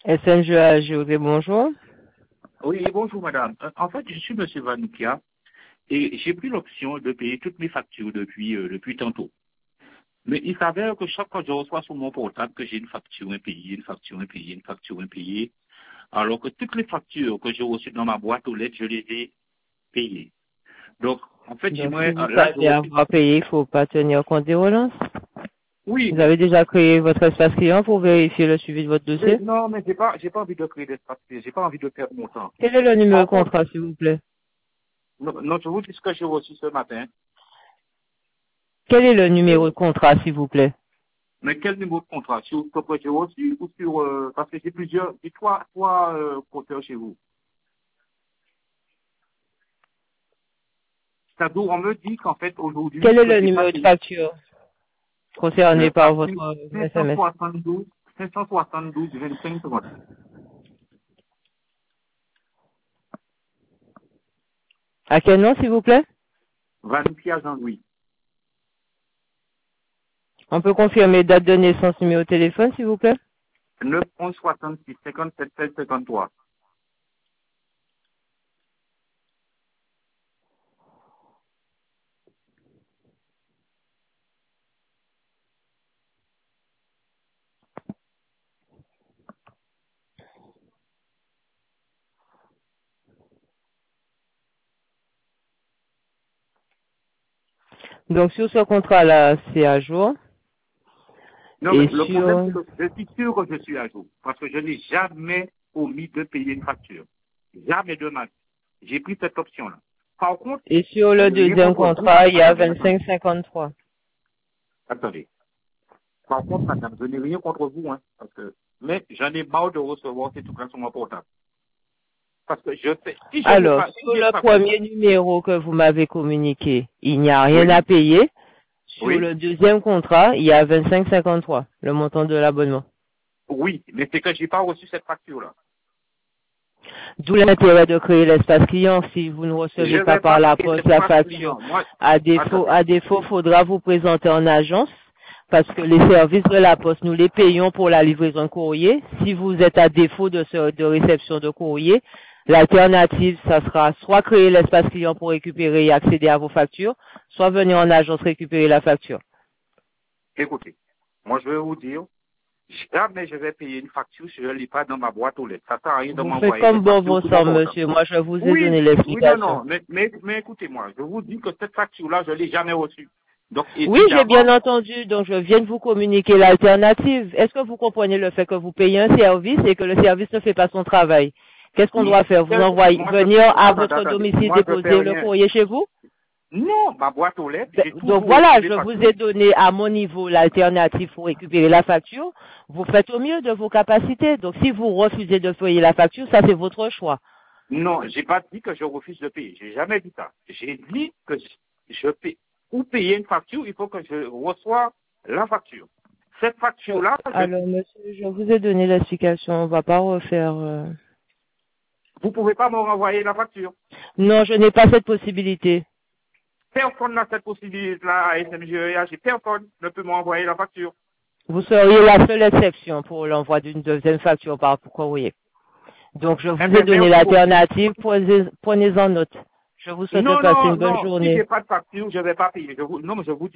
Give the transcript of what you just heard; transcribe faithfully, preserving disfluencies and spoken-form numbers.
S N G A G O D, bonjour. Oui, bonjour madame. Euh, En fait, je suis monsieur Vanoukia et j'ai pris l'option de payer toutes mes factures depuis, euh, depuis tantôt. Mais il s'avère que chaque fois que je reçois sur mon portable que j'ai une facture impayée, une facture impayée, une facture impayée, alors que toutes les factures que j'ai reçues dans ma boîte aux lettres, je les ai payées. Donc, en fait, Donc, si j'aimerais, vous euh, là, je savez reçu... avoir payé, il ne faut pas tenir compte des relances. Oui, Vous mais, avez déjà créé votre espace client pour vérifier le suivi de votre mais dossier. non, mais j'ai pas, j'ai pas envie de créer d'espace, j'ai pas envie de perdre mon temps. Quel est le numéro de Par contre, contrat, s'il vous plaît? non, non, je vous dis ce que j'ai reçu ce matin. Quel est le numéro de contrat, s'il vous plaît? Mais quel numéro de contrat? Sur ce que j'ai reçu ou sur, euh, parce que j'ai plusieurs, j'ai trois, trois euh, compteurs chez vous. C'est-à-dire, on me dit qu'en fait, Quel aujourd'hui, est que le j'ai pas numéro de payé facture concerné euh, par à votre S M S? cinq cent soixante-douze, cinq cent soixante-douze, vingt-cinq secondes. À quel nom, s'il vous plaît? Vanoukia Jean-Louis. On peut confirmer date de naissance, numéro de téléphone, s'il vous plaît? neuf onze soixante-six, cinquante-sept, seize, cinquante-trois. Donc, sur ce contrat-là, c'est à jour. Non, mais Et le problème, sur, c'est que je suis sûr que je suis à jour. Parce que je n'ai jamais omis de payer une facture. Jamais de ma vie. J'ai pris cette option-là. Par contre, et sur je le n'ai rien deuxième contre vous. contrat, il y a Attendez, attendez. vingt-cinq cinquante-trois. Attendez. Par contre, madame, je n'ai rien contre vous, hein, parce que, mais j'en ai marre de recevoir ces trucs-là sur mon portable. Parce que je sais, si je n'ai Alors, pas, si sur j'ai le pas payé, premier numéro que vous m'avez communiqué, il n'y a rien à oui, payer. Sur oui, le deuxième contrat, il y a vingt-cinq cinquante-trois, le montant de l'abonnement. oui, mais c'est que j'ai pas reçu cette facture-là. D'où l'intérêt de créer l'espace client si vous ne Je recevez pas vais par pas la payer poste cette la facture, facture. client. Moi, À défaut, attendez. à défaut, faudra vous présenter en agence parce que les services de la poste, nous les payons pour la livraison de courrier. Si vous êtes à défaut de, ce- de réception de courrier, l'alternative, ça sera soit créer l'espace client pour récupérer et accéder à vos factures, soit venir en agence récupérer la facture. Écoutez, moi je vais vous dire, jamais je vais payer une facture si je ne l'ai pas dans ma boîte aux lettres. Ça sert à rien de Vous faites m'envoyer des comme bon factures vous sur mon semble, portable. monsieur. Moi, je vous ai donné Oui, oui, non, l'explication. non, mais, mais, mais écoutez-moi, je vous dis que cette facture-là, je ne l'ai jamais reçue. Donc, Oui, j'ai bien évidemment, entendu, donc je viens de vous communiquer l'alternative. Est-ce que vous comprenez le fait que vous payez un service et que le service ne fait pas son travail? Qu'est-ce qu'on doit faire? Vous envoyer, moi, je, venir à attendez, votre attendez, domicile moi, je fais déposer le rien. courrier chez vous? Non, ma boîte aux lettres, Ben, j'ai donc toujours reçu voilà, des je vous factures. ai donné à mon niveau l'alternative pour récupérer la facture. Vous faites au mieux de vos capacités. Donc si vous refusez de payer la facture, ça c'est votre choix. Non, j'ai pas dit que je refuse de payer. J'ai jamais dit ça. J'ai dit que je paye. Pour payer une facture, il faut que je reçoive la facture. Cette Euh, facture-là, je- Alors monsieur, je vous ai donné l'explication. On va pas refaire. euh. vous pouvez pas me renvoyer la facture. Non, je n'ai pas cette possibilité. Personne n'a cette possibilité-là à S M G E H. Personne ne peut m'envoyer la facture. Vous seriez la seule exception pour l'envoi d'une deuxième facture par courrier. Donc, je vous Eh ai bien, donné merci beaucoup. l'alternative. Prenez- Prenez-en note. Je vous souhaite de Non, passer non, une bonne non. Si journée. j'ai pas de facture, je vais pas payer. Je vous, non, mais je vous dis